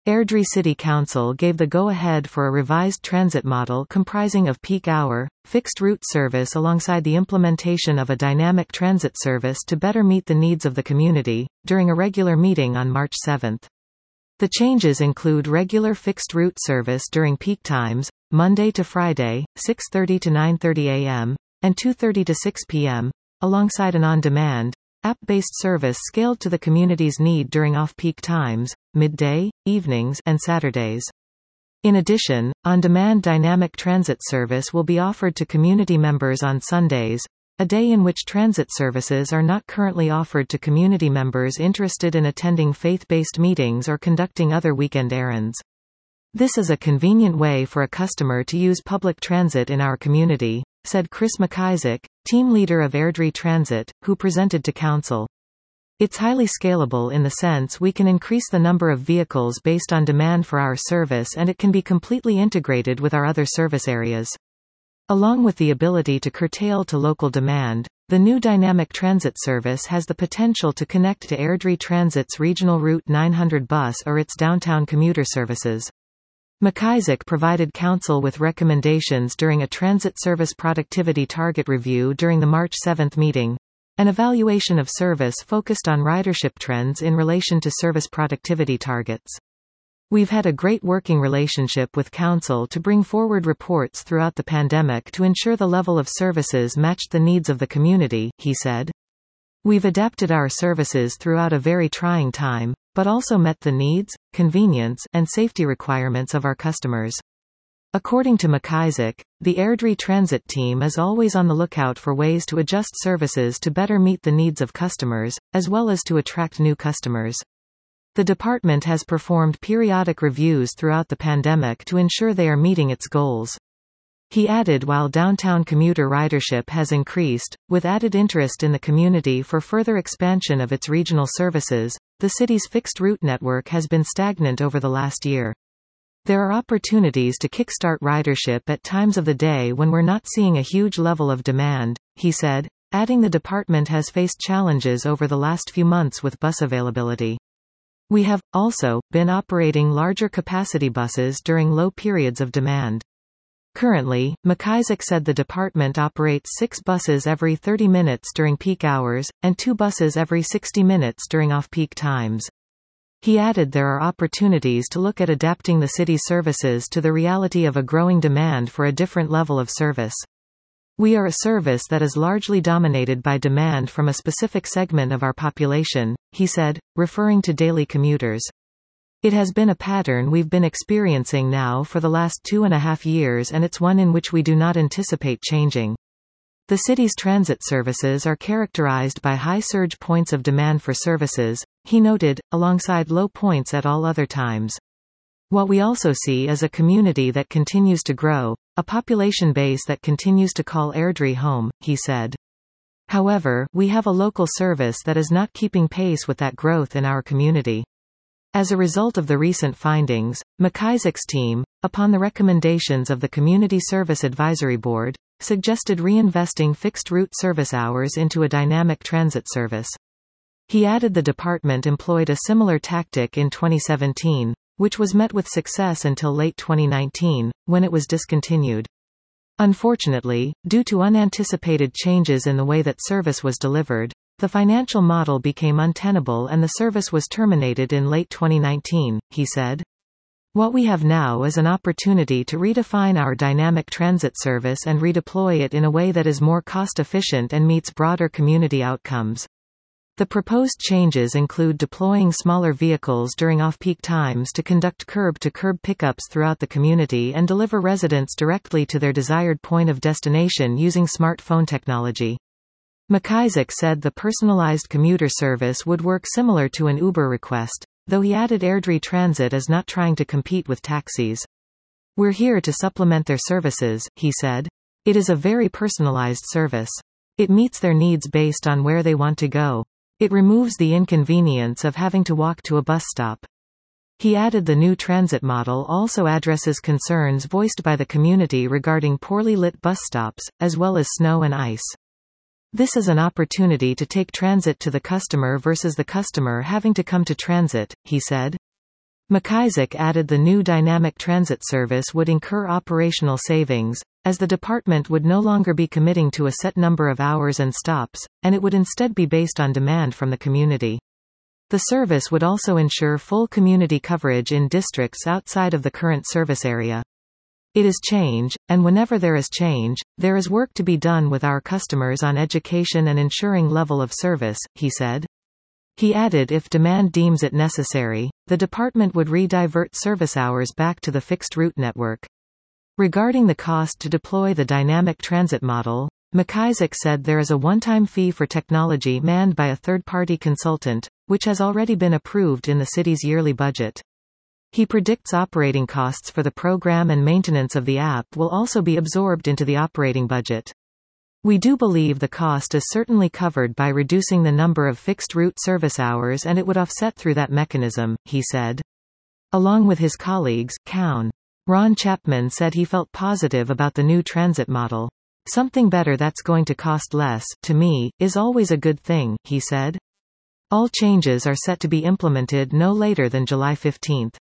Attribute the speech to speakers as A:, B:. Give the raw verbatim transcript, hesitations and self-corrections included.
A: Airdrie City Council gave the go-ahead for a revised transit model comprising of peak hour, fixed route service alongside the implementation of a dynamic transit service to better meet the needs of the community, during a regular meeting on March seventh. The changes include regular fixed route service during peak times, Monday to Friday, six thirty to nine thirty a m, and two thirty to six p m, alongside an on-demand, app-based service scaled to the community's need during off-peak times, midday, evenings, and Saturdays. In addition, on-demand dynamic transit service will be offered to community members on Sundays, a day in which transit services are not currently offered to community members interested in attending faith-based meetings or conducting other weekend errands. This is a convenient way for a customer to use public transit in our community, said Chris McIsaac, team leader of Airdrie Transit, who presented to Council. It's highly scalable in the sense we can increase the number of vehicles based on demand for our service, and it can be completely integrated with our other service areas. Along with the ability to curtail to local demand, the new dynamic transit service has the potential to connect to Airdrie Transit's regional Route nine hundred bus or its downtown commuter services. McIsaac provided Council with recommendations during a transit service productivity target review during the March seventh meeting, an evaluation of service focused on ridership trends in relation to service productivity targets. We've had a great working relationship with Council to bring forward reports throughout the pandemic to ensure the level of services matched the needs of the community, he said. We've adapted our services throughout a very trying time, but also met the needs, convenience, and safety requirements of our customers. According to McIsaac, the Airdrie Transit team is always on the lookout for ways to adjust services to better meet the needs of customers, as well as to attract new customers. The department has performed periodic reviews throughout the pandemic to ensure they are meeting its goals. He added, while downtown commuter ridership has increased, with added interest in the community for further expansion of its regional services, the city's fixed route network has been stagnant over the last year. There are opportunities to kickstart ridership at times of the day when we're not seeing a huge level of demand, he said, adding the department has faced challenges over the last few months with bus availability. We have, also, been operating larger capacity buses during low periods of demand. Currently, McIsaac said the department operates six buses every thirty minutes during peak hours, and two buses every sixty minutes during off-peak times. He added there are opportunities to look at adapting the city's services to the reality of a growing demand for a different level of service. We are a service that is largely dominated by demand from a specific segment of our population, he said, referring to daily commuters. It has been a pattern we've been experiencing now for the last two and a half years, and it's one in which we do not anticipate changing. The city's transit services are characterized by high surge points of demand for services, he noted, alongside low points at all other times. What we also see is a community that continues to grow, a population base that continues to call Airdrie home, he said. However, we have a local service that is not keeping pace with that growth in our community. As a result of the recent findings, McIsaac's team, upon the recommendations of the Community Service Advisory Board, suggested reinvesting fixed-route service hours into a dynamic transit service. He added the department employed a similar tactic in twenty seventeen, which was met with success until late twenty nineteen, when it was discontinued. Unfortunately, due to unanticipated changes in the way that service was delivered, the financial model became untenable and the service was terminated in late twenty nineteen, he said. What we have now is an opportunity to redefine our dynamic transit service and redeploy it in a way that is more cost-efficient and meets broader community outcomes. The proposed changes include deploying smaller vehicles during off-peak times to conduct curb-to-curb pickups throughout the community and deliver residents directly to their desired point of destination using smartphone technology. McIsaac said the personalized commuter service would work similar to an Uber request, though he added Airdrie Transit is not trying to compete with taxis. We're here to supplement their services, he said. It is a very personalized service. It meets their needs based on where they want to go. It removes the inconvenience of having to walk to a bus stop. He added the new transit model also addresses concerns voiced by the community regarding poorly lit bus stops, as well as snow and ice. This is an opportunity to take transit to the customer versus the customer having to come to transit, he said. McIsaac added the new dynamic transit service would incur operational savings, as the department would no longer be committing to a set number of hours and stops, and it would instead be based on demand from the community. The service would also ensure full community coverage in districts outside of the current service area. It is change, and whenever there is change, there is work to be done with our customers on education and ensuring level of service, he said. He added if demand deems it necessary, the department would re-divert service hours back to the fixed route network. Regarding the cost to deploy the dynamic transit model, McIsaac said there is a one-time fee for technology manned by a third-party consultant, which has already been approved in the city's yearly budget. He predicts operating costs for the program and maintenance of the app will also be absorbed into the operating budget. We do believe the cost is certainly covered by reducing the number of fixed-route service hours and it would offset through that mechanism, he said. Along with his colleagues, Cown. Ron Chapman said he felt positive about the new transit model. Something better that's going to cost less, to me, is always a good thing, he said. All changes are set to be implemented no later than July fifteenth.